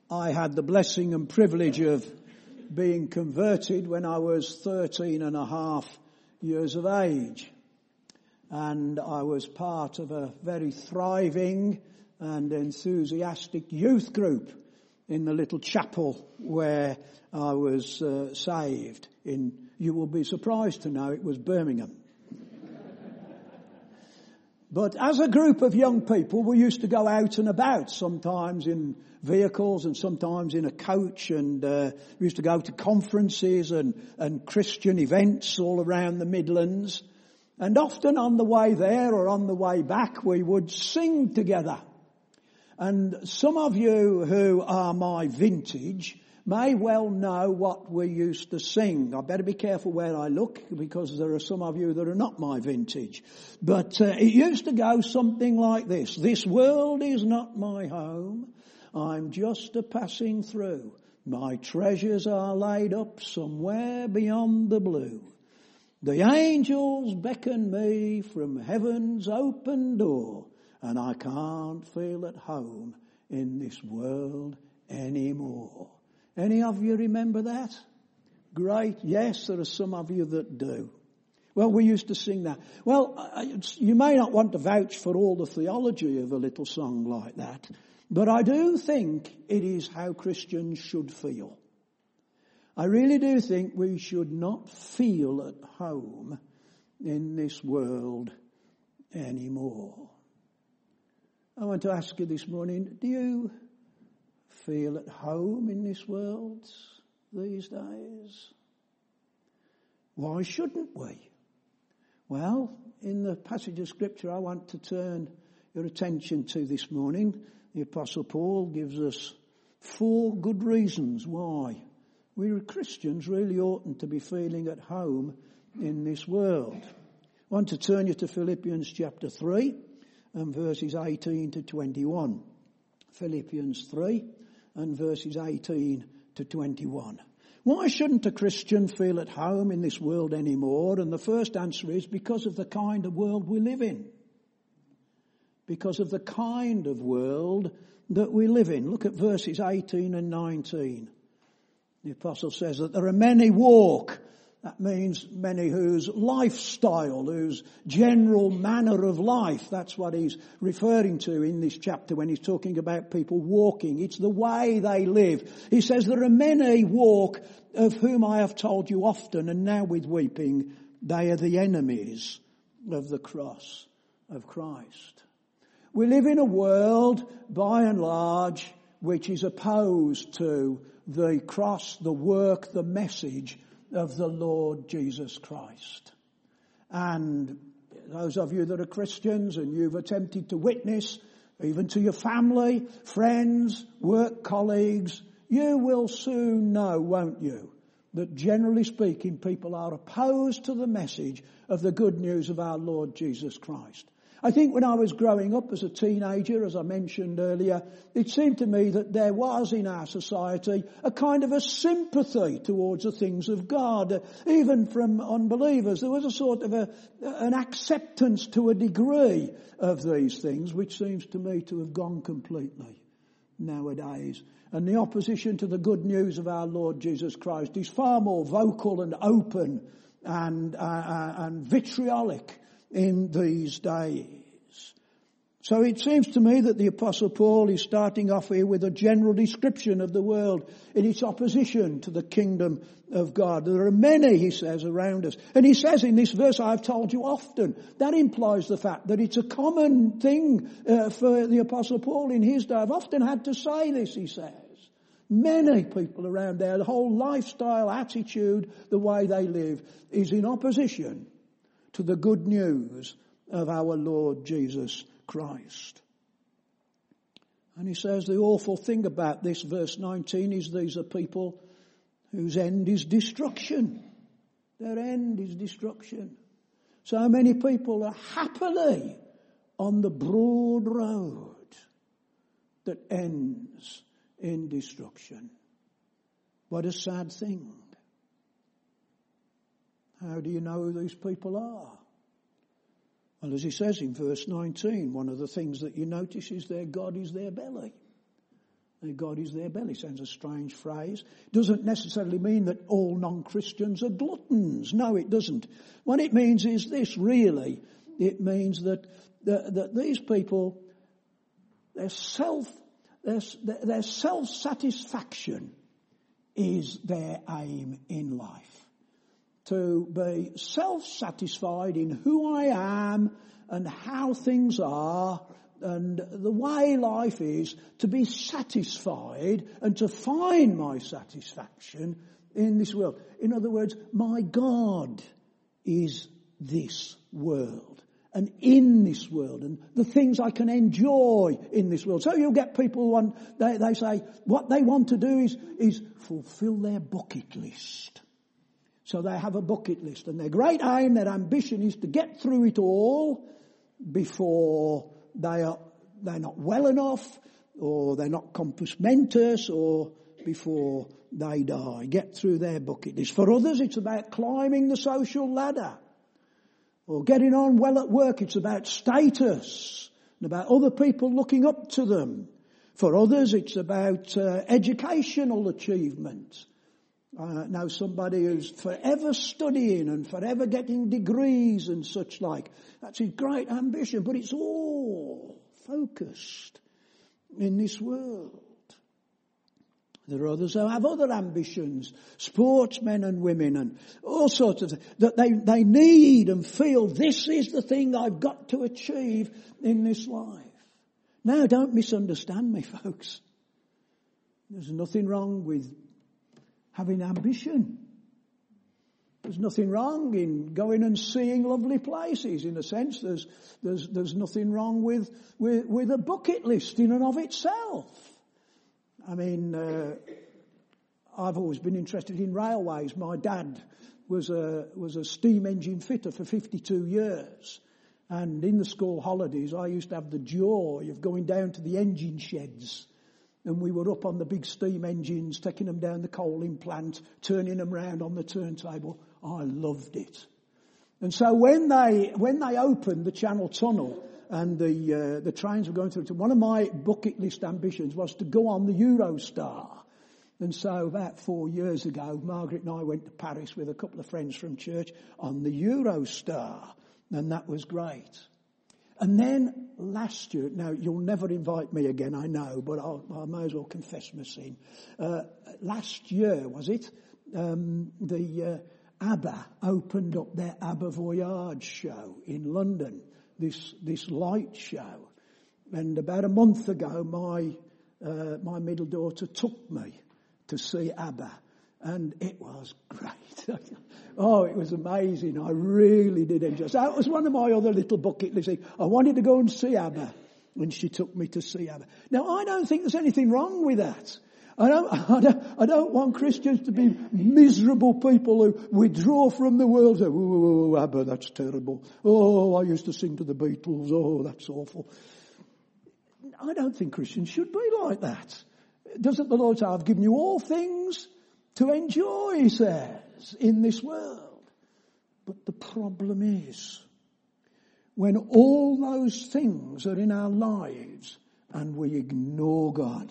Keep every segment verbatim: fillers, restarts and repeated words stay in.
I had the blessing and privilege of being converted when I was thirteen and a half years of age. And I was part of a very thriving and enthusiastic youth group in the little chapel where I was uh, saved. In, you will be surprised to know it was Birmingham. But as a group of young people, we used to go out and about, sometimes in vehicles and sometimes in a coach, and uh, we used to go to conferences and, and Christian events all around the Midlands. And often on the way there or on the way back, we would sing together. And some of you who are my vintage may well know what we used to sing. I better be careful where I look, because there are some of you that are not my vintage. But uh, it used to go something like this. This world is not my home. I'm just a passing through. My treasures are laid up somewhere beyond the blue. The angels beckon me from heaven's open door, and I can't feel at home in this world anymore. Any of you remember that? Great. Yes, there are some of you that do. Well, we used to sing that. Well, you may not want to vouch for all the theology of a little song like that, but I do think it is how Christians should feel. I really do think we should not feel at home in this world anymore. I want to ask you this morning, do you feel at home in this world these days? Why shouldn't we? Well, in the passage of Scripture I want to turn your attention to this morning, the Apostle Paul gives us four good reasons why we Christians really oughtn't to be feeling at home in this world. I want to turn you to Philippians chapter three and verses eighteen to twenty-one. Philippians three and verses eighteen to twenty-one. Why shouldn't a Christian feel at home in this world anymore? And the first answer is because of the kind of world we live in. Because of the kind of world that we live in. Look at verses eighteen and nineteen. The apostle says that there are many walk. That means many whose lifestyle, whose general manner of life, that's what he's referring to in this chapter when he's talking about people walking. It's the way they live. He says there are many walk of whom I have told you often, and now with weeping, they are the enemies of the cross of Christ. We live in a world, by and large, which is opposed to the cross, the work, the message of the Lord Jesus Christ. And those of you that are Christians and you've attempted to witness, even to your family, friends, work colleagues, you will soon know, won't you, that generally speaking people are opposed to the message of the good news of our Lord Jesus Christ. I think when I was growing up as a teenager, as I mentioned earlier, it seemed to me that there was in our society a kind of a sympathy towards the things of God, even from unbelievers. There was a sort of a, an acceptance to a degree of these things, which seems to me to have gone completely nowadays. And the opposition to the good news of our Lord Jesus Christ is far more vocal and open and, uh, and vitriolic in these days. So it seems to me that the Apostle Paul is starting off here with a general description of the world in its opposition to the kingdom of God. There are many, he says, around us. And he says in this verse, I've told you often. That implies the fact that it's a common thing uh, for the Apostle Paul in his day. I've often had to say this, he says. Many people around there, the whole lifestyle, attitude, the way they live is in opposition to the good news of our Lord Jesus Christ. And he says the awful thing about this, verse nineteen, is these are people whose end is destruction. Their end is destruction. So many people are happily on the broad road that ends in destruction. What a sad thing. How do you know who these people are? Well, as he says in verse nineteen, one of the things that you notice is their God is their belly. God is their belly. Sounds a strange phrase. Doesn't necessarily mean that all non-Christians are gluttons. No, it doesn't. What it means is this, really. It means that, that, that these people, their self, their, their self-satisfaction is their aim in life. To be self-satisfied in who I am and how things are and the way life is, to be satisfied and to find my satisfaction in this world. In other words, my God is this world and in this world and the things I can enjoy in this world. So you'll get people, on, they, they say what they want to do is, is fulfill their bucket list. So they have a bucket list and their great aim, their ambition is to get through it all before they are, they're not well enough, or they're not compos mentis, or before they die. Get through their bucket list. For others, it's about climbing the social ladder, or getting on well at work. It's about status, and about other people looking up to them. For others, it's about uh, educational achievement. I know somebody who's forever studying and forever getting degrees and such like. That's his great ambition, but it's all focused in this world. There are others who have other ambitions, sportsmen and women and all sorts of things, that they, they need and feel this is the thing I've got to achieve in this life. Now, don't misunderstand me, folks. There's nothing wrong with having ambition. There's nothing wrong in going and seeing lovely places. In a sense, there's there's there's nothing wrong with with, with a bucket list in and of itself. I mean, uh, I've always been interested in railways. My dad was a was a steam engine fitter for fifty-two years, and in the school holidays, I used to have the joy of going down to the engine sheds. And we were up on the big steam engines, taking them down the coaling plant, turning them round on the turntable. I loved it. And so when they when they opened the Channel Tunnel and the uh, the trains were going through, one of my bucket list ambitions was to go on the Eurostar. And so about four years ago, Margaret and I went to Paris with a couple of friends from church on the Eurostar, and that was great. And then last year, now you'll never invite me again, I know, but I'll, I may as well confess my sin. Uh, last year, was it? Um, the uh, ABBA opened up their ABBA Voyage show in London, this this light show. And about a month ago, my uh, my middle daughter took me to see ABBA. And it was great. Oh, it was amazing. I really did enjoy it. So that was one of my other little bucket lists. I wanted to go and see ABBA. And she took me to see ABBA. Now, I don't think there's anything wrong with that. I don't, I don't, I don't want Christians to be miserable people who withdraw from the world. Say, oh, ABBA, that's terrible. Oh, I used to sing to the Beatles. Oh, that's awful. I don't think Christians should be like that. Doesn't the Lord say, I've given you all things to enjoy, he says, in this world. But the problem is, when all those things are in our lives and we ignore God.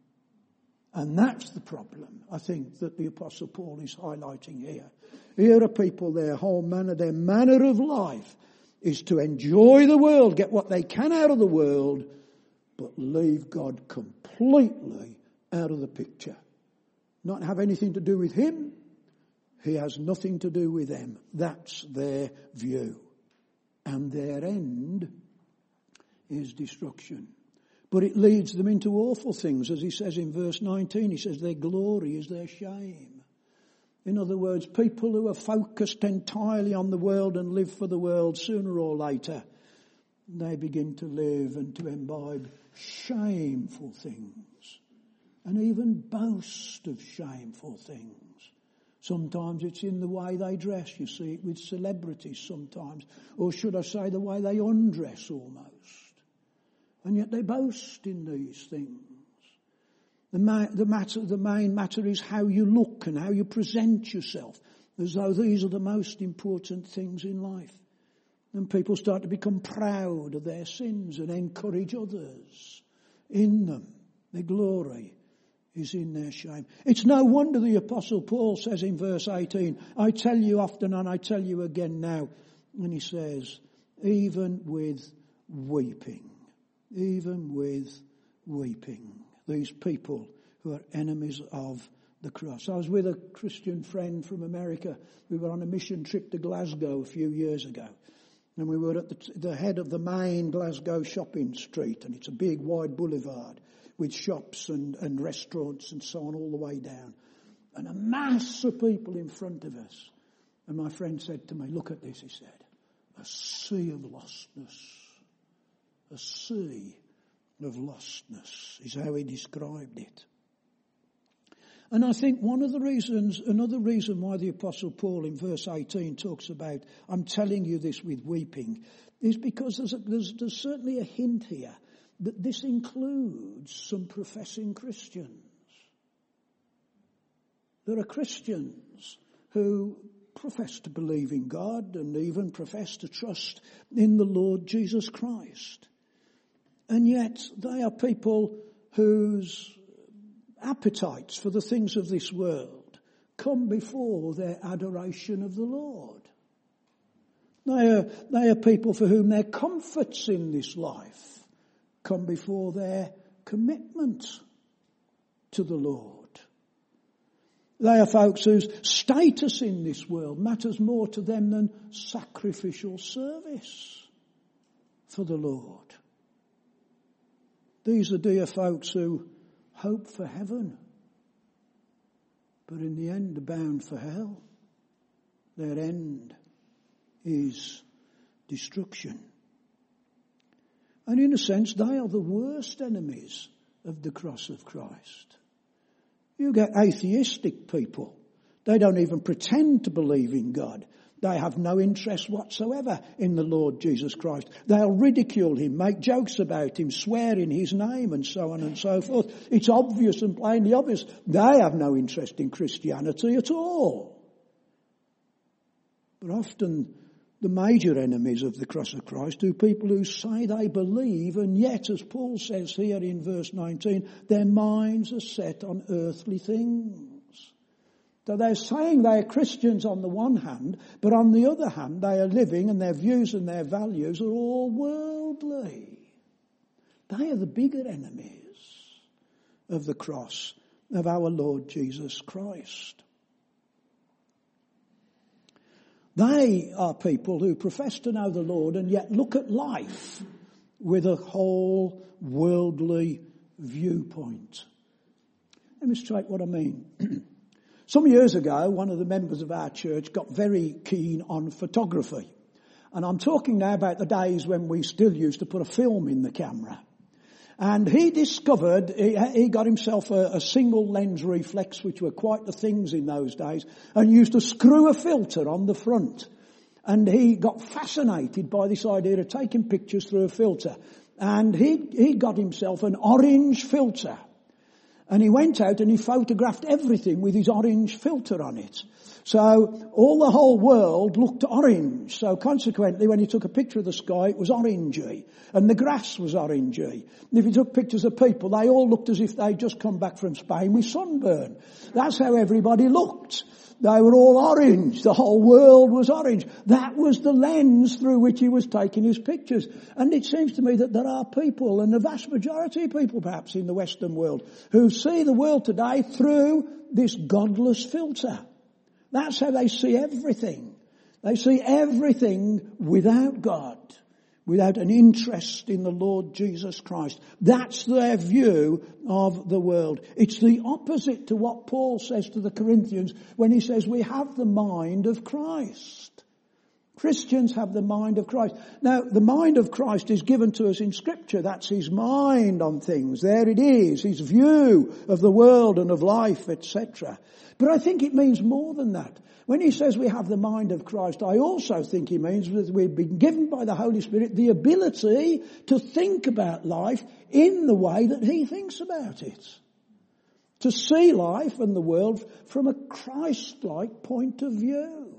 And that's the problem, I think, that the Apostle Paul is highlighting here. Here are people, their whole manner, their manner of life is to enjoy the world, get what they can out of the world, but leave God completely out of the picture. Not have anything to do with him. He has nothing to do with them. That's their view. And their end is destruction. But it leads them into awful things. As he says in verse nineteen, he says their glory is their shame. In other words, people who are focused entirely on the world and live for the world, sooner or later, they begin to live and to imbibe shameful things. And even boast of shameful things. Sometimes it's in the way they dress. You see it with celebrities sometimes. Or should I say the way they undress almost. And yet they boast in these things. The, ma- the, matter, the main matter is how you look and how you present yourself. As though these are the most important things in life. And people start to become proud of their sins and encourage others in them. Their glory is in their shame. It's no wonder the Apostle Paul says in verse eighteen, I tell you often and I tell you again now, and he says, even with weeping, even with weeping, these people who are enemies of the cross. I was with a Christian friend from America. We were on a mission trip to Glasgow a few years ago. And we were at the, the head of the main Glasgow shopping street. And it's a big wide boulevard with shops and, and restaurants and so on all the way down. And a mass of people in front of us. And my friend said to me, look at this, he said. A sea of lostness. A sea of lostness is how he described it. And I think one of the reasons, another reason why the Apostle Paul in verse eighteen talks about, I'm telling you this with weeping, is because there's, a, there's, there's certainly a hint here that this includes some professing Christians. There are Christians who profess to believe in God and even profess to trust in the Lord Jesus Christ. And yet they are people whose appetites for the things of this world come before their adoration of the Lord. They are, they are people for whom their comforts in this life come before their commitment to the Lord. They are folks whose status in this world matters more to them than sacrificial service for the Lord. These are dear folks who hope for heaven, but in the end are bound for hell. Their end is destruction. And in a sense, they are the worst enemies of the cross of Christ. You get atheistic people. They don't even pretend to believe in God. They have no interest whatsoever in the Lord Jesus Christ. They'll ridicule him, make jokes about him, swear in his name and so on and so forth. It's obvious and plainly obvious. They have no interest in Christianity at all. But often the major enemies of the cross of Christ are people who say they believe, and yet, as Paul says here in verse nineteen, their minds are set on earthly things. So they're saying they are Christians on the one hand, but on the other hand, they are living and their views and their values are all worldly. They are the bigger enemies of the cross of our Lord Jesus Christ. They are people who profess to know the Lord and yet look at life with a whole worldly viewpoint. Let me straight what I mean. Some years ago, one of the members of our church got very keen on photography. And I'm talking now about the days when we still used to put a film in the camera. And he discovered, he, he got himself a, a single lens reflex, which were quite the things in those days, and used to screw a filter on the front. And he got fascinated by this idea of taking pictures through a filter. And he, he got himself an orange filter. And he went out and he photographed everything with his orange filter on it. So all the whole world looked orange. So consequently, when he took a picture of the sky, it was orangey. And the grass was orangey. And if he took pictures of people, they all looked as if they'd just come back from Spain with sunburn. That's how everybody looked. They were all orange. The whole world was orange. That was the lens through which he was taking his pictures. And it seems to me that there are people, and the vast majority of people perhaps in the Western world, who see the world today through this godless filter. That's how they see everything. They see everything without God, without an interest in the Lord Jesus Christ. That's their view of the world. It's the opposite to what Paul says to the Corinthians when he says we have the mind of Christ. Christians have the mind of Christ. Now, the mind of Christ is given to us in Scripture. That's his mind on things. There it is, his view of the world and of life, et cetera. But I think it means more than that. When he says we have the mind of Christ, I also think he means that we've been given by the Holy Spirit the ability to think about life in the way that he thinks about it. To see life and the world from a Christ-like point of view.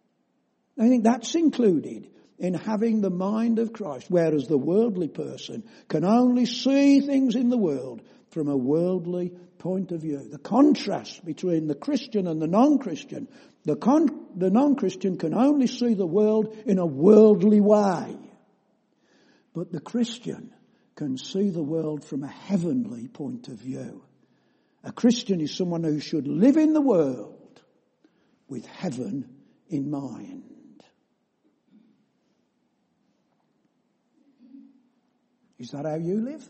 I think that's included in having the mind of Christ, whereas the worldly person can only see things in the world from a worldly point of view. The contrast between the Christian and the non-Christian. The, con- the non-Christian can only see the world in a worldly way. But the Christian can see the world from a heavenly point of view. A Christian is someone who should live in the world with heaven in mind. Is that how you live?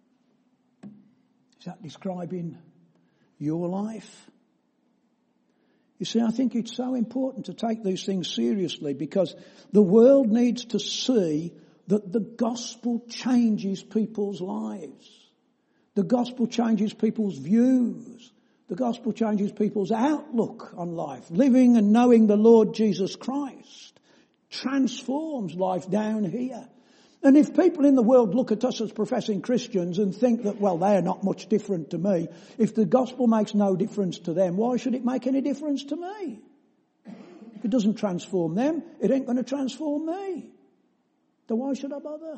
Is that describing your life? You see, I think it's so important to take these things seriously, because the world needs to see that the gospel changes people's lives. The gospel changes people's views. The gospel changes people's outlook on life. Living and knowing the Lord Jesus Christ transforms life down here. And if people in the world look at us as professing Christians and think that, well, they are not much different to me, if the gospel makes no difference to them, why should it make any difference to me? If it doesn't transform them, it ain't going to transform me. So why should I bother?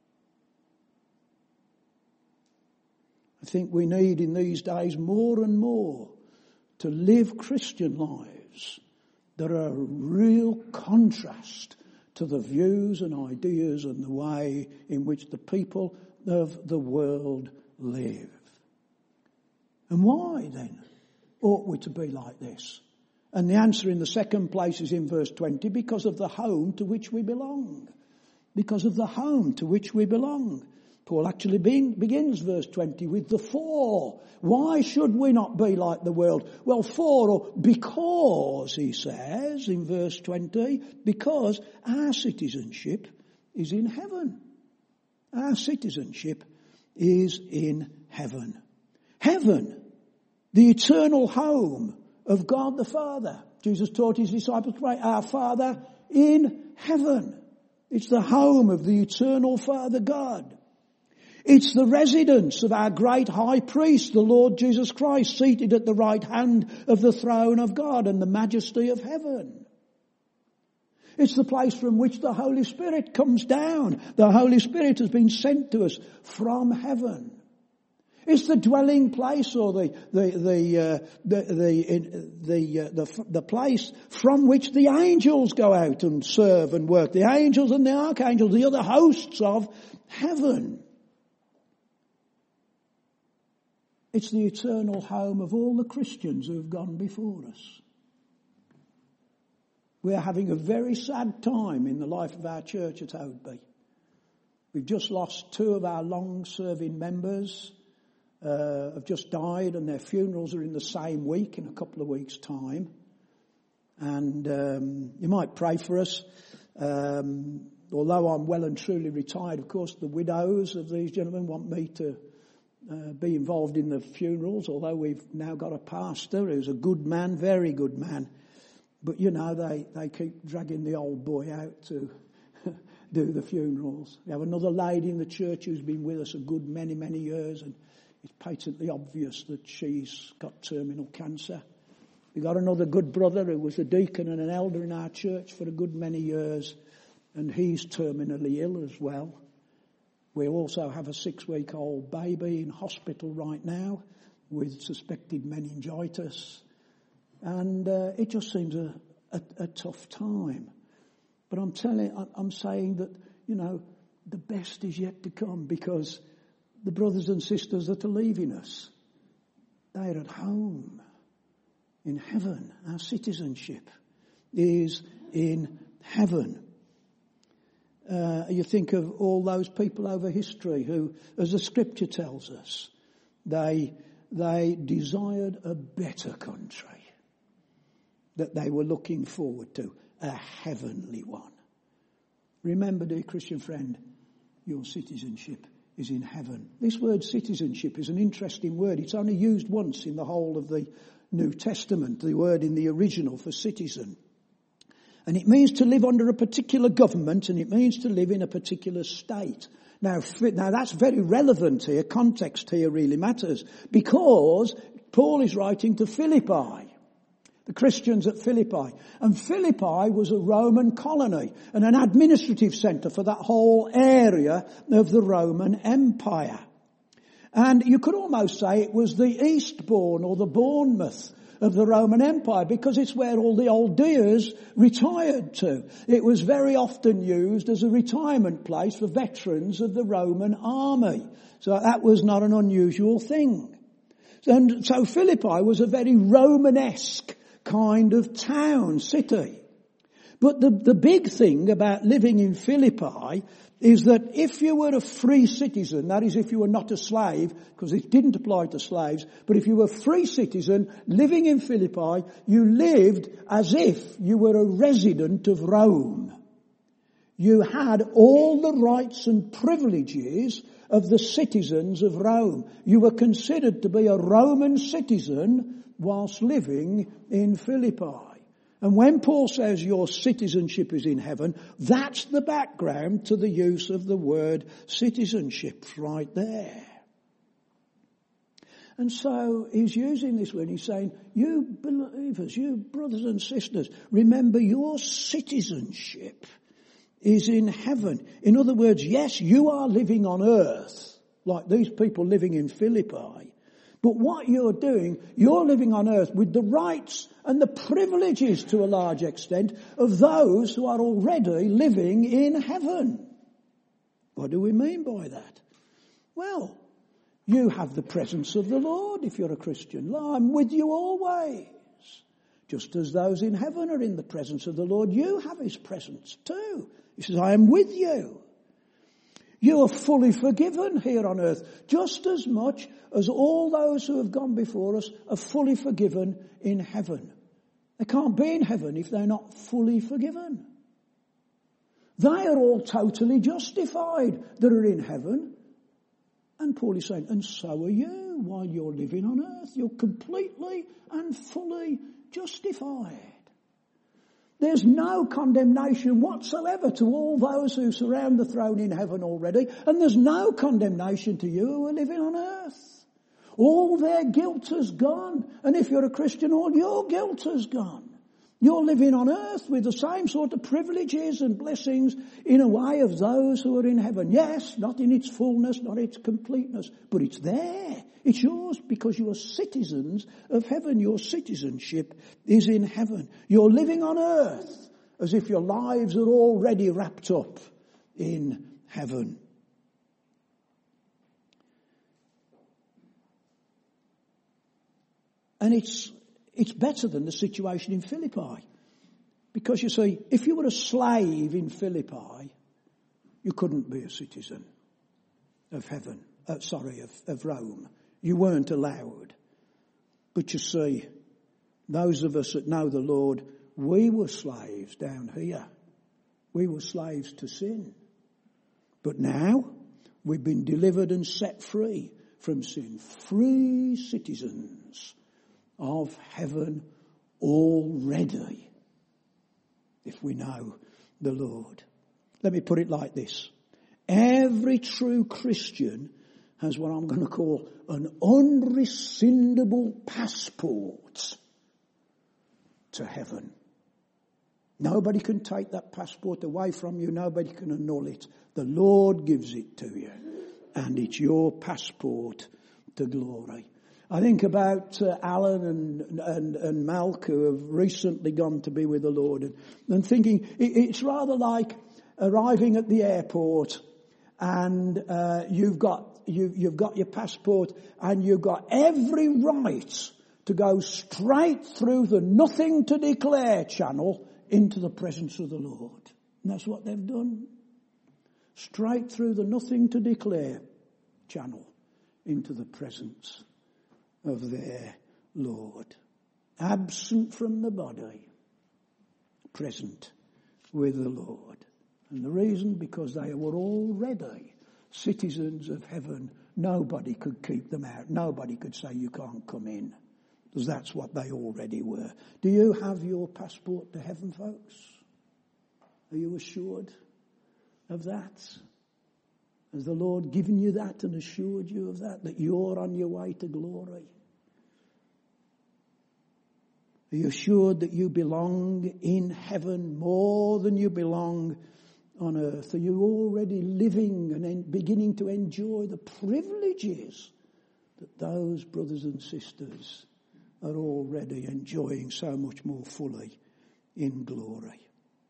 I think we need in these days more and more to live Christian lives that are a real contrast to the views and ideas and the way in which the people of the world live. And why then ought we to be like this? And the answer in the second place is in verse twenty, because of the home to which we belong. Because of the home to which we belong. Paul actually being, begins verse twenty with the for. Why should we not be like the world? Well, for or because, he says in verse twenty, because our citizenship is in heaven. Our citizenship is in heaven. Heaven, the eternal home of God the Father. Jesus taught his disciples to pray, our Father in heaven. It's the home of the eternal Father God. It's the residence of our great high priest, the Lord Jesus Christ, seated at the right hand of the throne of God and the majesty of heaven. It's the place from which the Holy Spirit comes down. The Holy Spirit has been sent to us from heaven. It's the dwelling place, or the the the uh, the the the, uh, the the place from which the angels go out and serve and work. The angels and the archangels, the other hosts of heaven. It's the eternal home of all the Christians who have gone before us. We are having a very sad time in the life of our church at Oadby. We've just lost two of our long-serving members. Uh, have just died, and their funerals are in the same week, in a couple of weeks' time. And um, you might pray for us. Um, although I'm well and truly retired, of course, the widows of these gentlemen want me to uh, be involved in the funerals, although we've now got a pastor who's a good man, very good man. But, you know, they, they keep dragging the old boy out to do the funerals. We have another lady in the church who's been with us a good many, many years, and it's patently obvious that she's got terminal cancer. We've got another good brother who was a deacon and an elder in our church for a good many years, and he's terminally ill as well. We also have a six-week-old baby in hospital right now with suspected meningitis. And uh, it just seems a, a, a tough time. But I'm telling, I'm saying that, you know, the best is yet to come, because the brothers and sisters that are leaving us, they're at home in heaven. Our citizenship is in heaven. Uh, you think of all those people over history who, as the scripture tells us, they they desired a better country that they were looking forward to, a heavenly one. Remember, dear Christian friend, your citizenship is in heaven. This word citizenship is an interesting word. It's only used once in the whole of the New Testament, the word in the original for citizen. And it means to live under a particular government, and it means to live in a particular state. Now, now that's very relevant here. Context here really matters, because Paul is writing to Philippi, the Christians at Philippi. And Philippi was a Roman colony and an administrative centre for that whole area of the Roman Empire. And you could almost say it was the Eastbourne or the Bournemouth of the Roman Empire, because it's where all the old dears retired to. It was very often used as a retirement place for veterans of the Roman army. So that was not an unusual thing. And so Philippi was a very Romanesque kind of town, city. But the, the big thing about living in Philippi is that if you were a free citizen, that is if you were not a slave, because it didn't apply to slaves, but if you were a free citizen living in Philippi, you lived as if you were a resident of Rome. You had all the rights and privileges of the citizens of Rome. You were considered to be a Roman citizen whilst living in Philippi. And when Paul says your citizenship is in heaven, that's the background to the use of the word citizenship right there. And so he's using this word, he's saying, you believers, you brothers and sisters, remember your citizenship is in heaven. In other words, yes, you are living on earth, like these people living in Philippi. But what you're doing, you're living on earth with the rights and the privileges to a large extent of those who are already living in heaven. What do we mean by that? Well, you have the presence of the Lord if you're a Christian. I'm with you always. Just as those in heaven are in the presence of the Lord, you have his presence too. He says, I am with you. You are fully forgiven here on earth, just as much as all those who have gone before us are fully forgiven in heaven. They can't be in heaven if they're not fully forgiven. They are all totally justified that are in heaven. And Paul is saying, and so are you while you're living on earth. You're completely and fully justified. There's no condemnation whatsoever to all those who surround the throne in heaven already, and there's no condemnation to you who are living on earth. All their guilt has gone, and if you're a Christian, all your guilt has gone. You're living on earth with the same sort of privileges and blessings in a way of those who are in heaven. Yes, not in its fullness, not its completeness, but it's there. It's yours because you are citizens of heaven. Your citizenship is in heaven. You're living on earth as if your lives are already wrapped up in heaven. And it's It's better than the situation in Philippi. Because you see, if you were a slave in Philippi, you couldn't be a citizen of heaven, uh, sorry, of, of Rome. You weren't allowed. But you see, those of us that know the Lord, we were slaves down here. We were slaves to sin. But now, we've been delivered and set free from sin. Free citizens of heaven already, if we know the Lord. Let me put it like this. Every true Christian has what I'm going to call an unrescindable passport to heaven. Nobody can take that passport away from you. Nobody can annul it. The Lord gives it to you. And it's your passport to glory. I think about uh, Alan and, and, and Malk, who have recently gone to be with the Lord, and, and thinking it, it's rather like arriving at the airport and uh, you've got you, you've got your passport and you've got every right to go straight through the nothing to declare channel into the presence of the Lord. And that's what they've done. Straight through the nothing to declare channel into the presence of their Lord. Absent from the body, present with the Lord. And the reason, because they were already citizens of heaven. Nobody could keep them out. Nobody could say you can't come in. Because that's what they already were. Do you have your passport to heaven, folks? Are you assured of that? Has the Lord given you that and assured you of that? That you're on your way to glory? Are you assured that you belong in heaven more than you belong on earth? Are you already living and beginning to enjoy the privileges that those brothers and sisters are already enjoying so much more fully in glory.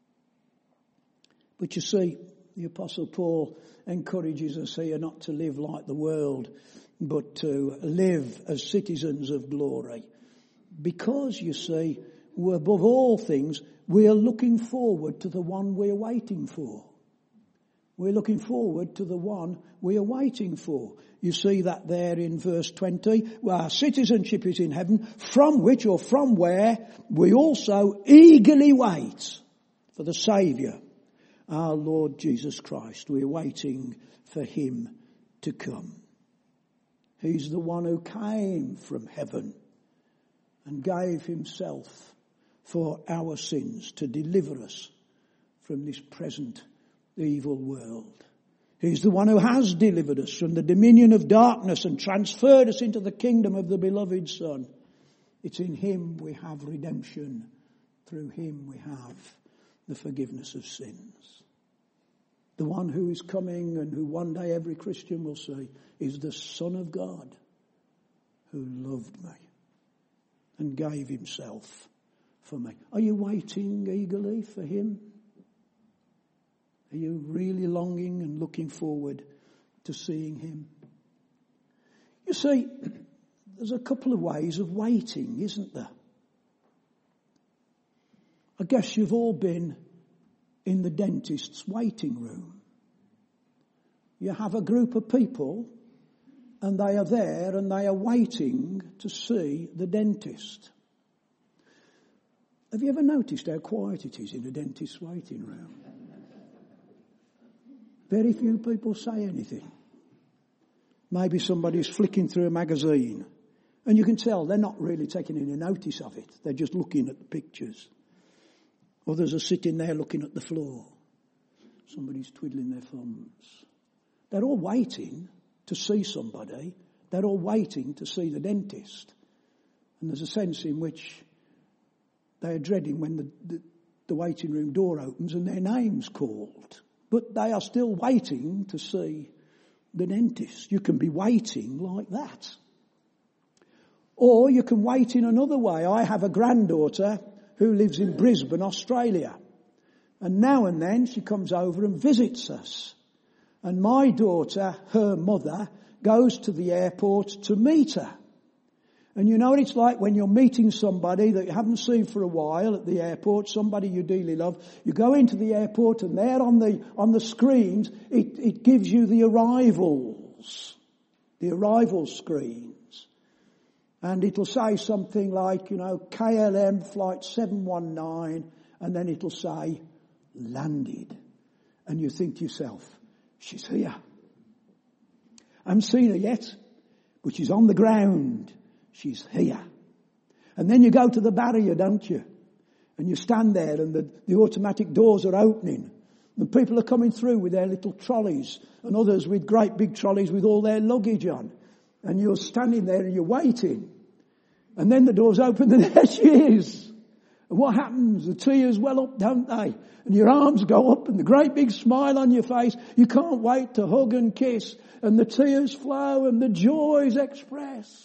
But you see, the Apostle Paul encourages us here not to live like the world, but to live as citizens of glory. Because, you see, above all things, we are looking forward to the one we're waiting for. We're looking forward to the one we are waiting for. You see that there in verse twenty. Well, our citizenship is in heaven, from which or from where we also eagerly wait for the Saviour, our Lord Jesus Christ. We're waiting for him to come. He's the one who came from heaven and gave himself for our sins to deliver us from this present evil world. He's the one who has delivered us from the dominion of darkness and transferred us into the kingdom of the beloved Son. It's in him we have redemption. Through him we have the forgiveness of sins. The one who is coming and who one day every Christian will see is the Son of God who loved me and gave himself for me. Are you waiting eagerly for him? Are you really longing and looking forward to seeing him? You see, there's a couple of ways of waiting, isn't there? I guess you've all been in the dentist's waiting room. You have a group of people and they are there and they are waiting to see the dentist. Have you ever noticed how quiet it is in a dentist's waiting room? Very few people say anything. Maybe somebody's flicking through a magazine and you can tell they're not really taking any notice of it. They're just looking at the pictures. Others are sitting there looking at the floor. Somebody's twiddling their thumbs. They're all waiting to see somebody. They're all waiting to see the dentist. And there's a sense in which they're dreading when the, the, the waiting room door opens and their name's called. But they are still waiting to see the dentist. You can be waiting like that. Or you can wait in another way. I have a granddaughter who lives in Brisbane, Australia. And now and then she comes over and visits us. And my daughter, her mother, goes to the airport to meet her. And you know what it's like when you're meeting somebody that you haven't seen for a while at the airport, somebody you dearly love. You go into the airport and there on the on the screens, it, it gives you the arrivals, the arrival screens. And it'll say something like, you know, K L M flight seven one nine, and then it'll say, landed. And you think to yourself, she's here. I haven't seen her yet, but she's on the ground. She's here. And then you go to the barrier, don't you? And you stand there and the, the automatic doors are opening. And people are coming through with their little trolleys and others with great big trolleys with all their luggage on. And you're standing there and you're waiting. And then the doors open and there she is. And what happens? The tears well up, don't they? And your arms go up and the great big smile on your face. You can't wait to hug and kiss. And the tears flow and the joy is expressed.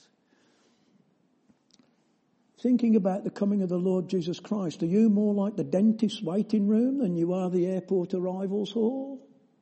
Thinking about the coming of the Lord Jesus Christ, are you more like the dentist's waiting room than you are the airport arrivals hall?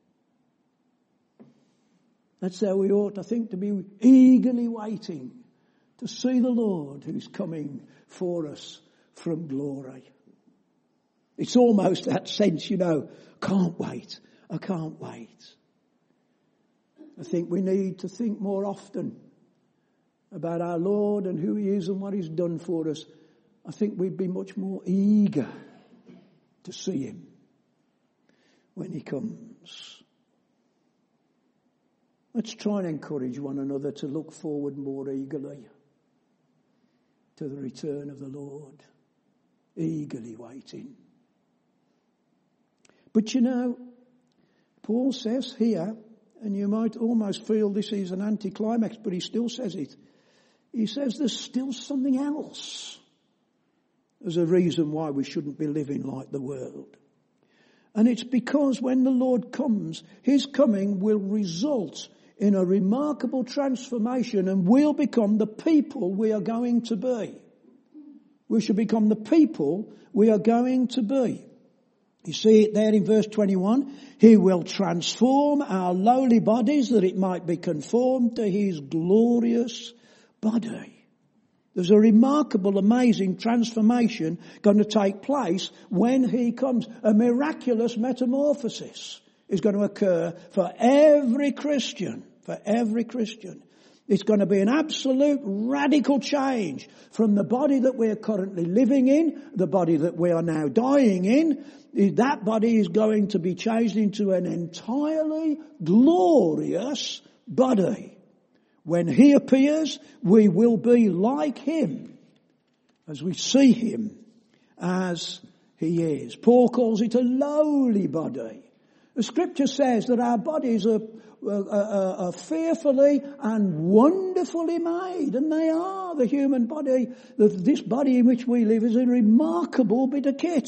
That's how we ought, I think, to be eagerly waiting to see the Lord who's coming for us from glory. It's almost that sense, you know, can't wait, I can't wait. I think we need to think more often about our Lord and who he is and what he's done for us. I think we'd be much more eager to see him when he comes. Let's try and encourage one another to look forward more eagerly to the return of the Lord. Eagerly waiting. But you know, Paul says here, and you might almost feel this is an anticlimax, but he still says it. He says there's still something else as a reason why we shouldn't be living like the world. And it's because when the Lord comes, his coming will result in a remarkable transformation, and we'll become the people we are going to be. We shall become the people we are going to be. You see it there in verse twenty-one. He will transform our lowly bodies that it might be conformed to his glorious body. There's a remarkable, amazing transformation going to take place when he comes. A miraculous metamorphosis is going to occur for every Christian, for every Christian. It's going to be an absolute radical change from the body that we're currently living in, the body that we are now dying in. That body is going to be changed into an entirely glorious body. When he appears, we will be like him as we see him as he is. Paul calls it a lowly body. The scripture says that our bodies are, are, are fearfully and wonderfully made, and they are. The human body, this body in which we live, is a remarkable bit of kit.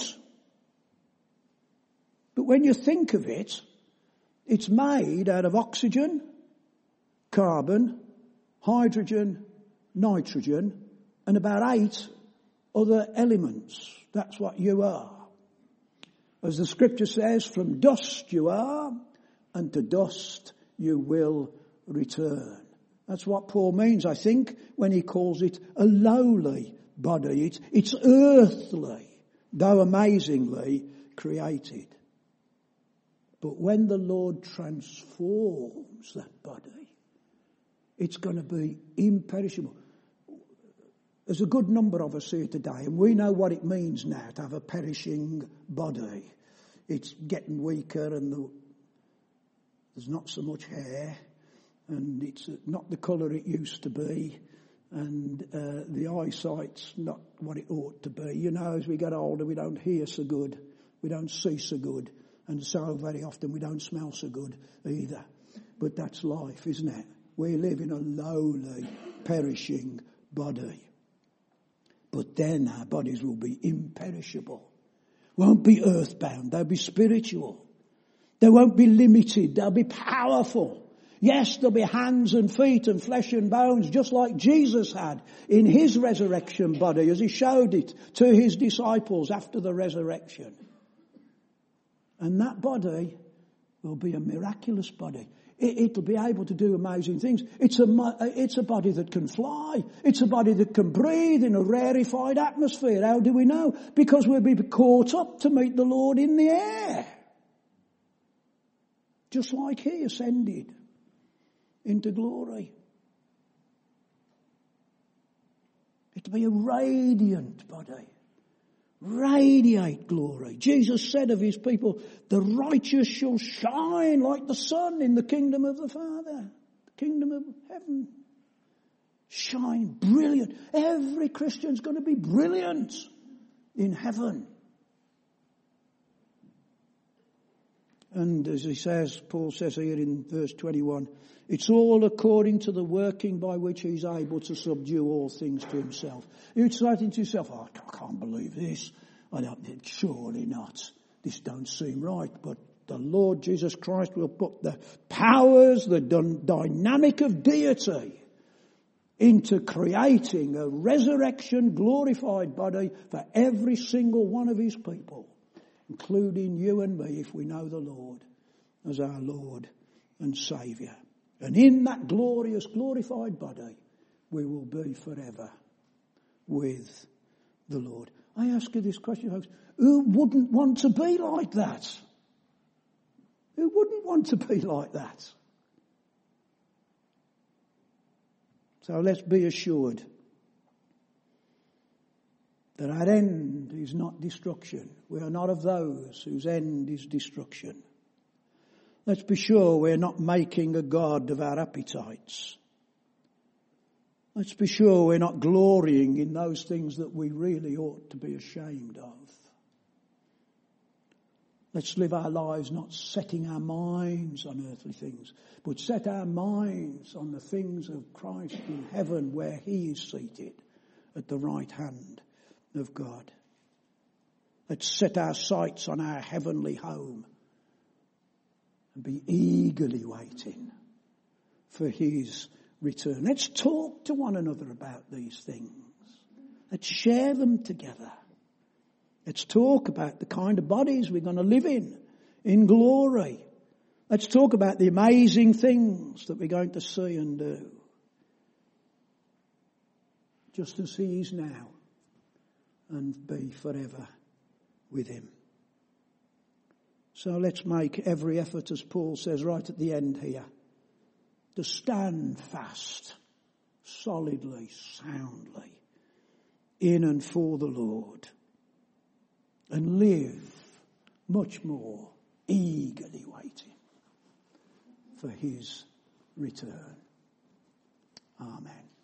But when you think of it, it's made out of oxygen, carbon, hydrogen, nitrogen, and about eight other elements. That's what you are. As the scripture says, from dust you are, and to dust you will return. That's what Paul means, I think, when he calls it a lowly body. It's, it's earthly, though amazingly created. But when the Lord transforms that body, it's going to be imperishable. There's a good number of us here today, and we know what it means now to have a perishing body. It's getting weaker, and the, there's not so much hair, and it's not the colour it used to be, and uh, the eyesight's not what it ought to be. You know, as we get older, we don't hear so good, we don't see so good, and so very often we don't smell so good either. But that's life, isn't it? We live in a lowly, perishing body. But then our bodies will be imperishable. Won't be earthbound. They'll be spiritual. They won't be limited. They'll be powerful. Yes, there'll be hands and feet and flesh and bones, just like Jesus had in his resurrection body, as he showed it to his disciples after the resurrection. And that body will be a miraculous body. It'll be able to do amazing things. It's a, it's a body that can fly. It's a body that can breathe in a rarefied atmosphere. How do we know? Because we'll be caught up to meet the Lord in the air. Just like he ascended into glory. It'll be a radiant body. Radiate glory. Jesus said of his people, the righteous shall shine like the sun in the kingdom of the Father. The kingdom of heaven. Shine brilliant. Every Christian's going to be brilliant in heaven. And as he says, Paul says here in verse twenty-one, it's all according to the working by which he's able to subdue all things to himself. You're saying to yourself, oh, I can't believe this. I don't, surely not. This don't seem right. But the Lord Jesus Christ will put the powers, the dynamic of deity into creating a resurrection glorified body for every single one of his people, including you and me if we know the Lord as our Lord and Saviour. And in that glorious, glorified body, we will be forever with the Lord. I ask you this question, folks. Who wouldn't want to be like that? Who wouldn't want to be like that? So let's be assured that our end is not destruction. We are not of those whose end is destruction. Let's be sure we're not making a god of our appetites. Let's be sure we're not glorying in those things that we really ought to be ashamed of. Let's live our lives not setting our minds on earthly things, but set our minds on the things of Christ in heaven where he is seated at the right hand of God. Let's set our sights on our heavenly home and be eagerly waiting for his return. Let's talk to one another about these things. Let's share them together. Let's talk about the kind of bodies we're going to live in, in glory. Let's talk about the amazing things that we're going to see and do. Just as he is now, and be forever with him. So let's make every effort, as Paul says right at the end here, to stand fast, solidly, soundly, in and for the Lord, and live much more eagerly waiting for his return. Amen.